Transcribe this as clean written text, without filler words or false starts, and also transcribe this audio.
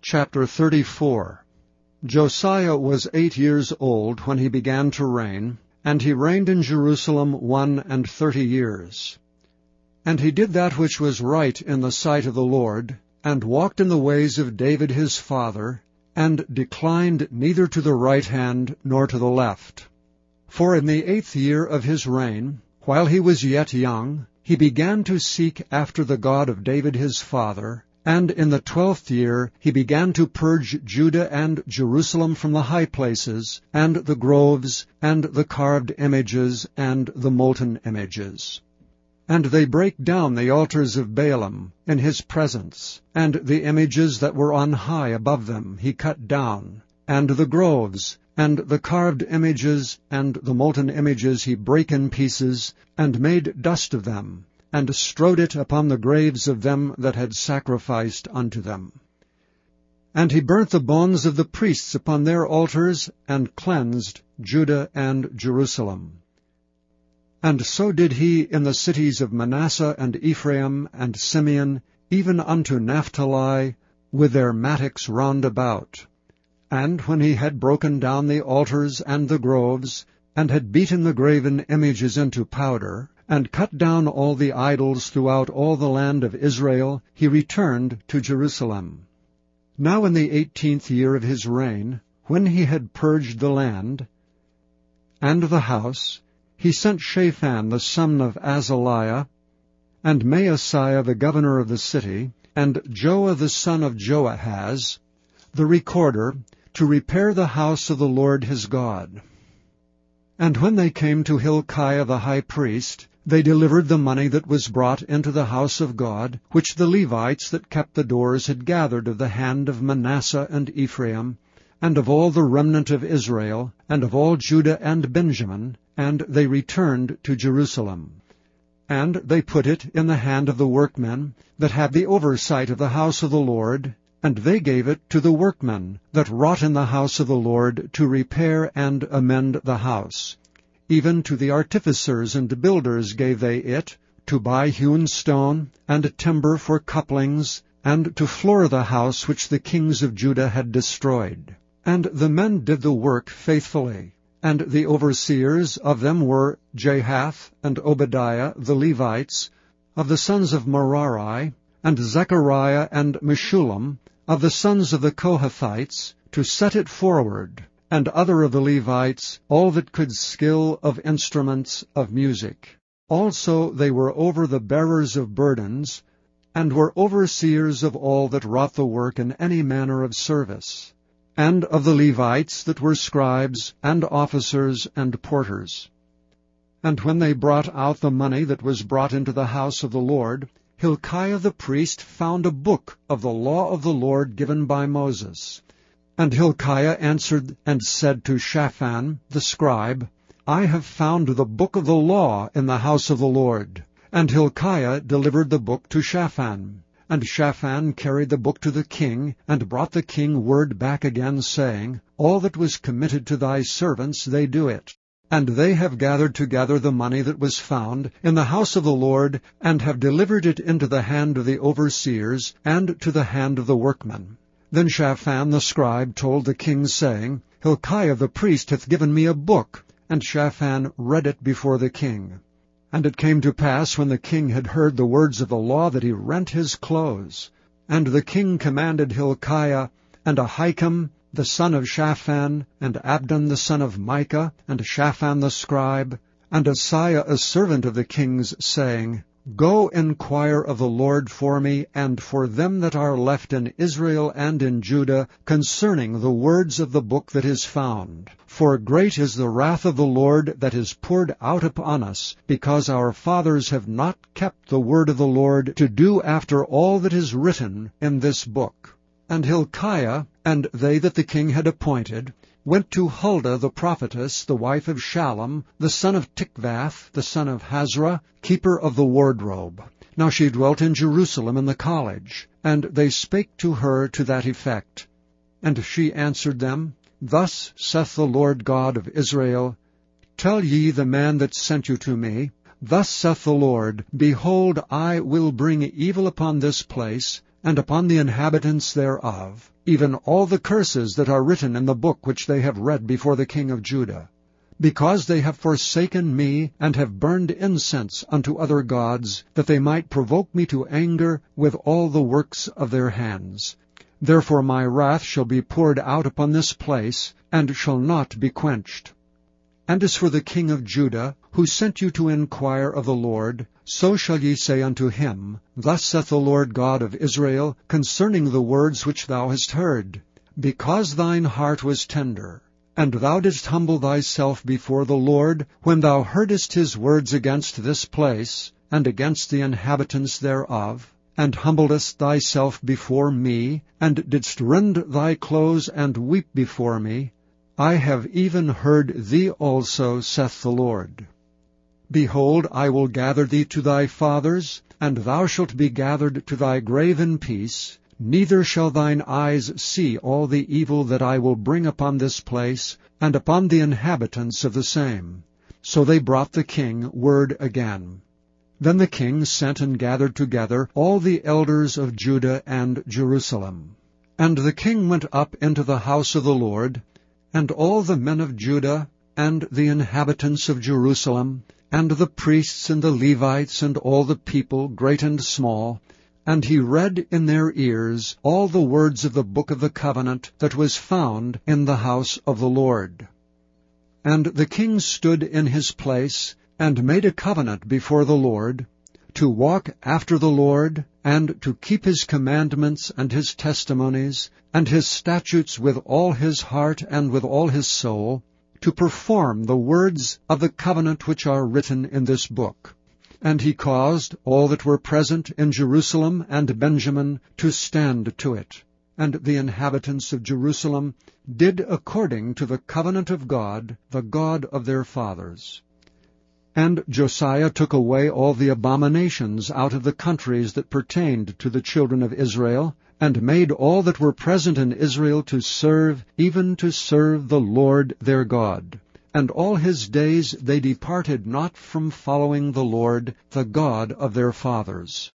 Chapter 34. Josiah was 8 years old when he began to reign, and he reigned in Jerusalem 31 years. And he did that which was right in the sight of the Lord, and walked in the ways of David his father, and declined neither to the right hand nor to the left. For in the 8th year of his reign, while he was yet young, he began to seek after the God of David his father, and in the 12th year he began to purge Judah and Jerusalem from the high places, and the groves, and the carved images, and the molten images. And they brake down the altars of Baalim in his presence, and the images that were on high above them he cut down, and the groves, and the carved images, and the molten images he brake in pieces, and made dust of them, and strowed it upon the graves of them that had sacrificed unto them. And he burnt the bones of the priests upon their altars, and cleansed Judah and Jerusalem. And so did he in the cities of Manasseh and Ephraim and Simeon, even unto Naphtali, with their mattocks round about. And when he had broken down the altars and the groves, and had beaten the graven images into powder, and cut down all the idols throughout all the land of Israel, he returned to Jerusalem. Now in the 18th year of his reign, when he had purged the land and the house, he sent Shaphan the son of Azaliah, and Maaseiah the governor of the city, and Joah the son of Joahaz, the recorder, to repair the house of the Lord his God. And when they came to Hilkiah the high priest, they delivered the money that was brought into the house of God, which the Levites that kept the doors had gathered of the hand of Manasseh and Ephraim, and of all the remnant of Israel, and of all Judah and Benjamin, and they returned to Jerusalem. And they put it in the hand of the workmen that had the oversight of the house of the Lord, and they gave it to the workmen that wrought in the house of the Lord to repair and amend the house. Even to the artificers and builders gave they it, to buy hewn stone, and timber for couplings, and to floor the house which the kings of Judah had destroyed. And the men did the work faithfully. And the overseers of them were Jahath and Obadiah the Levites, of the sons of Merari, and Zechariah and Meshullam, of the sons of the Kohathites, to set it forward, and other of the Levites, all that could skill of instruments of music. Also they were over the bearers of burdens, and were overseers of all that wrought the work in any manner of service, and of the Levites that were scribes, and officers, and porters. And when they brought out the money that was brought into the house of the Lord, Hilkiah the priest found a book of the law of the Lord given by Moses. And Hilkiah answered and said to Shaphan the scribe, I have found the book of the law in the house of the Lord. And Hilkiah delivered the book to Shaphan. And Shaphan carried the book to the king, and brought the king word back again, saying, All that was committed to thy servants, they do it. And they have gathered together the money that was found in the house of the Lord, and have delivered it into the hand of the overseers, and to the hand of the workmen. Then Shaphan the scribe told the king, saying, Hilkiah the priest hath given me a book. And Shaphan read it before the king. And it came to pass, when the king had heard the words of the law, that he rent his clothes. And the king commanded Hilkiah, and Ahikam the son of Shaphan, and Abdon the son of Micah, and Shaphan the scribe, and Asaiah a servant of the king's, saying, Go inquire of the Lord for me, and for them that are left in Israel and in Judah, concerning the words of the book that is found. For great is the wrath of the Lord that is poured out upon us, because our fathers have not kept the word of the Lord, to do after all that is written in this book. And Hilkiah, and they that the king had appointed, went to Huldah the prophetess, the wife of Shallum, the son of Tikvath, the son of Hazra, keeper of the wardrobe. Now she dwelt in Jerusalem in the college, and they spake to her to that effect. And she answered them, Thus saith the Lord God of Israel, Tell ye the man that sent you to me, Thus saith the Lord, Behold, I will bring evil upon this place, and upon the inhabitants thereof, even all the curses that are written in the book which they have read before the king of Judah, because they have forsaken me, and have burned incense unto other gods, that they might provoke me to anger with all the works of their hands. Therefore my wrath shall be poured out upon this place, and shall not be quenched. And as for the king of Judah, who sent you to inquire of the Lord, so shall ye say unto him, Thus saith the Lord God of Israel, concerning the words which thou hast heard. Because thine heart was tender, and thou didst humble thyself before the Lord, when thou heardest his words against this place, and against the inhabitants thereof, and humbledst thyself before me, and didst rend thy clothes and weep before me, I have even heard thee also, saith the Lord. Behold, I will gather thee to thy fathers, and thou shalt be gathered to thy grave in peace, neither shall thine eyes see all the evil that I will bring upon this place, and upon the inhabitants of the same. So they brought the king word again. Then the king sent and gathered together all the elders of Judah and Jerusalem. And the king went up into the house of the Lord, and all the men of Judah, and the inhabitants of Jerusalem, and the priests and the Levites, and all the people, great and small, and he read in their ears all the words of the book of the covenant that was found in the house of the Lord. And the king stood in his place, and made a covenant before the Lord, to walk after the Lord, and to keep his commandments and his testimonies, and his statutes with all his heart and with all his soul, to perform the words of the covenant which are written in this book. And he caused all that were present in Jerusalem and Benjamin to stand to it. And the inhabitants of Jerusalem did according to the covenant of God, the God of their fathers. And Josiah took away all the abominations out of the countries that pertained to the children of Israel, and made all that were present in Israel to serve, even to serve the Lord their God. And all his days they departed not from following the Lord, the God of their fathers.